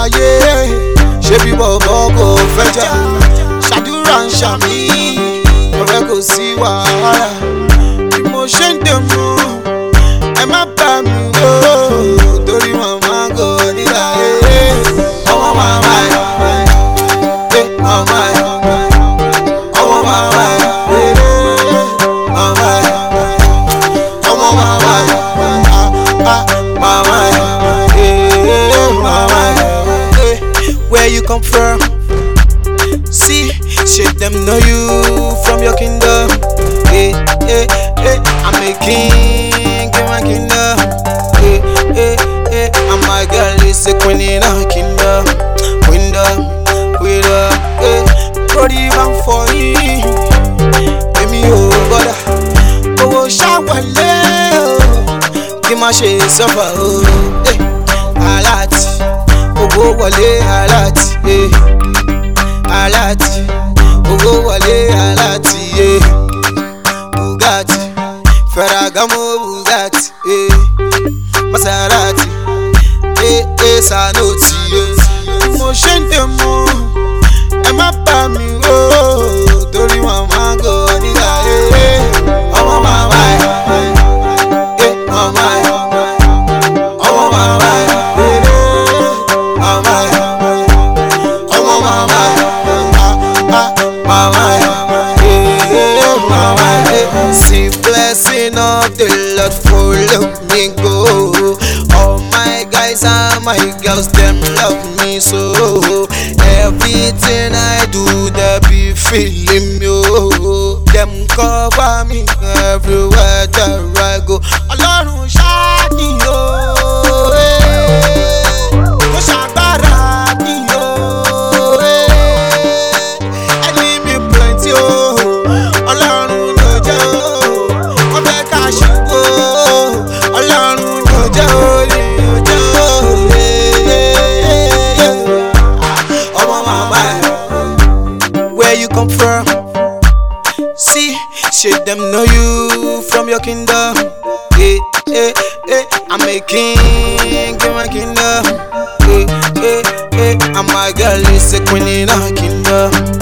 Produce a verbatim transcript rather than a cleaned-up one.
ayé ṣé bí bọ̀bọ̀ kò fẹ́ jà ṣàdúrà ń ṣàmì ọ̀rẹ́ kò sí wàhálà bí mo ṣe ń dè mú ẹ má bà mí wò torí màmá kò nílà ẹ ọmọ màmá ẹ ẹ màmá ẹ ọmọ màmá ẹ ẹ màmá ẹ ọmọ màmá ẹ màmá ẹ ẹ màmá ẹ. Where you come from? See, shit them know you from your kingdom. Hey, hey, hey, I'm a king in my kingdom. Hey, hey, hey, and my girl is a queen in her kingdom. Kingdom, with her, hey, not even for you. Give me your brother, oh shower leo. Give my shit suffer, oh, hey, alati, oh go wale alati, hey. Alati, ogo wale alati, eh. Bugatti, Ferragamo Bugatti, eh. Maserati, eh eh Sanotti, eh. Mo ṣe ń dè mú, ẹ má bà mí wò, torí màmá kò nílà, eh. Ọmọ màmá ẹ, eh màmá ẹ, ọmọ màmá ẹ, eh màmá ẹ, ọmọ màmá ẹ. Mama, yeah, mama, yeah. See blessing of the Lord follow me go. All my guys and my girls them love me so. Everything I do they be feeling me. Oh. Them cover me everywhere that I go. Ọlọ́run ṣáàdì o. Kò ṣàgbára mi o. Where you come from? See, shit them know you from your kingdom. Hey, hey, hey, I'm a king in my kingdom. Hey, hey, hey, and my girl is a queen in her kingdom.